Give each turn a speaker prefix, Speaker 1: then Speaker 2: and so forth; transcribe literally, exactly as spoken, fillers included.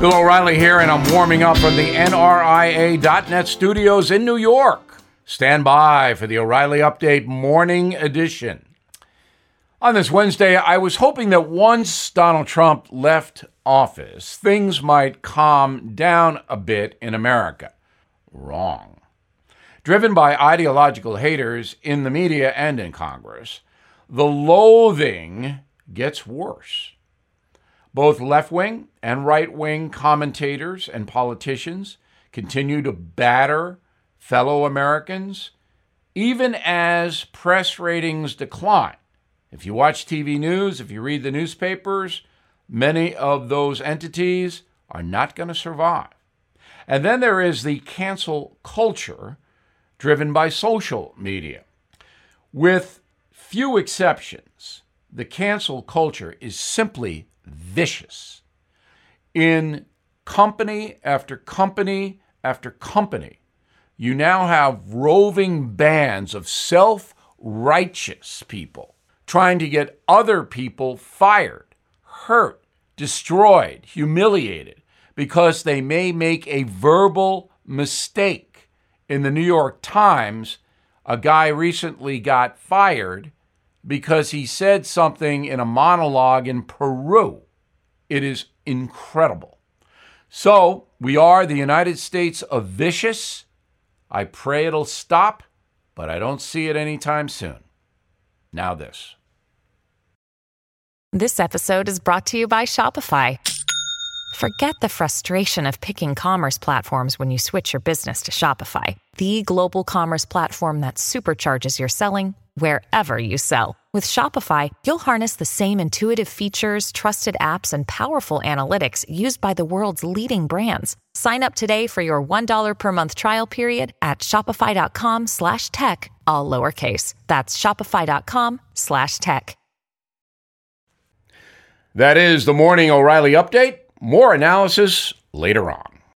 Speaker 1: Bill O'Reilly here, and I'm warming up from the N R I A dot net studios in New York. Stand by for the O'Reilly Update Morning Edition. On this Wednesday, I was hoping that once Donald Trump left office, things might calm down a bit in America. Wrong. Driven by ideological haters in the media and in Congress, the loathing gets worse. Both left-wing and right-wing commentators and politicians continue to batter fellow Americans, even as press ratings decline. If you watch T V news, if you read the newspapers, many of those entities are not going to survive. And then there is the cancel culture driven by social media. With few exceptions, the cancel culture is simply vicious. In company after company after company, you now have roving bands of self-righteous people trying to get other people fired, hurt, destroyed, humiliated, because they may make a verbal mistake. In the New York Times, a guy recently got fired because he said something in a monologue in Peru. It is incredible. So, we are the United States of vicious. I pray it'll stop, but I don't see it anytime soon. Now this.
Speaker 2: This episode is brought to you by Shopify. Forget the frustration of picking commerce platforms when you switch your business to Shopify, the global commerce platform that supercharges your selling wherever you sell. With Shopify, you'll harness the same intuitive features, trusted apps, and powerful analytics used by the world's leading brands. Sign up today for your one dollar per month trial period at shopify.com slash tech, all lowercase. That's shopify.com slash tech.
Speaker 1: That is the Morning O'Reilly Update. More analysis later on.